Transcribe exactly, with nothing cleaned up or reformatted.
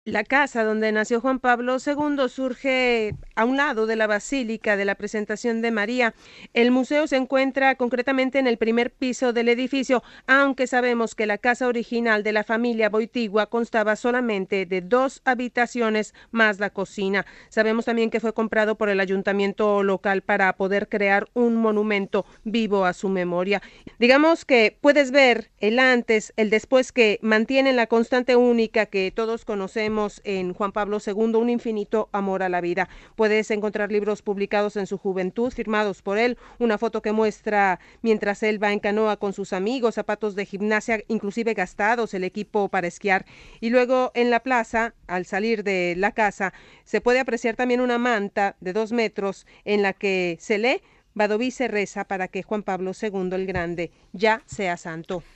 La casa donde nació Juan Pablo segundo surge a un lado de la Basílica de la Presentación de María. El museo se encuentra concretamente en el primer piso del edificio, aunque sabemos que la casa original de la familia Boitigua constaba solamente de dos habitaciones más la cocina. Sabemos también que fue comprado por el ayuntamiento local para poder crear un monumento vivo a su memoria. Digamos que puedes ver el antes, el después, que mantienen la constante única que todos conocemos en Juan Pablo segundo, un infinito amor a la vida. Puedes encontrar libros publicados en su juventud, firmados por él, una foto que muestra mientras él va en canoa con sus amigos, zapatos de gimnasia inclusive gastados, el equipo para esquiar. Y luego en la plaza, al salir de la casa, se puede apreciar también una manta de dos metros en la que se lee: Badoví se reza para que Juan Pablo segundo el Grande ya sea santo.